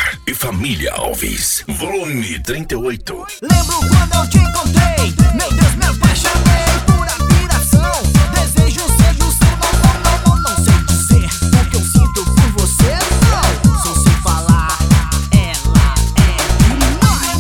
Neymar e família Alves, volume 38. Lembro quando eu te encontrei, meu Deus, me apaixonei por admiração. Desejo ser do seu, não sei dizer o que eu sinto por você, não. Só sei falar, ela é demais.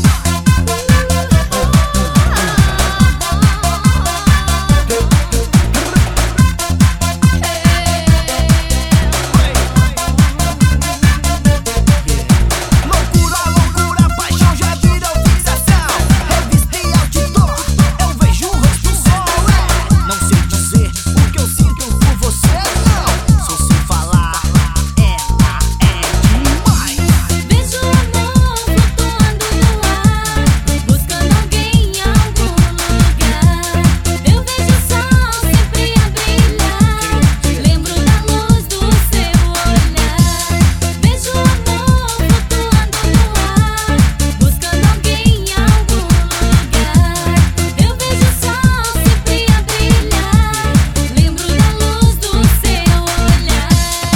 Loucura, paixão já virou fixação. Revista e outdoor, eu vejo o rosto só. Não sei dizer o que eu sinto por você, não. Só sei falar, ela é demais. Vejo o amor flutuando no ar, buscando alguém em algum lugar. Eu vejo o sol sempre a brilhar, lembro da luz do seu olhar. Vejo o amor flutuando no ar, buscando alguém em algum lugar. Eu vejo o sol sempre a brilhar, lembro da luz do seu olhar.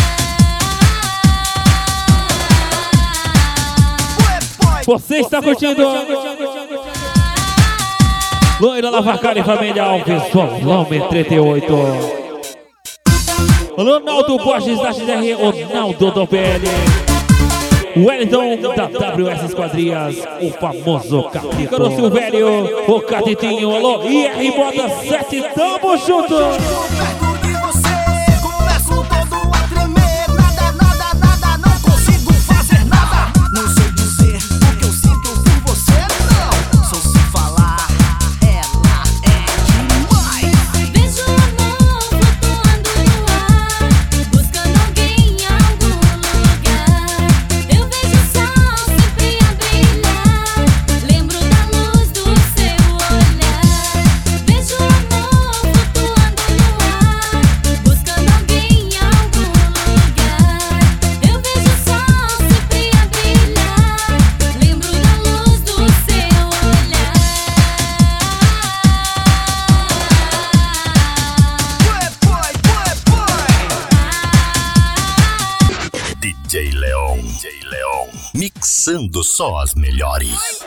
Você está curtindo Loira Lavacari e família Alves, volume 38. Ronaldo Borges da XR, Ronaldo do PL, Wellington da WS Esquadrias, o famoso Catito. Caro Silvério, o Catitinho, alô, IR Bota 7, tamo junto. Perto de você, começo todo a tremer. Nada, não consigo fazer nada. Não sei dizer o que eu sinto por você, não. Só sei falar, ela é demais. Vejo o amor flutuando no ar, buscando alguém em algum lugar. Eu vejo o sol sempre a brilhar, lembro da luz do seu olhar. Vejo o amor flutuando no ar, buscando alguém em algum lugar. Eu vejo o sol sempre a brilhar, lembro da luz do seu olhar. DJ Leon, mixando só as melhores.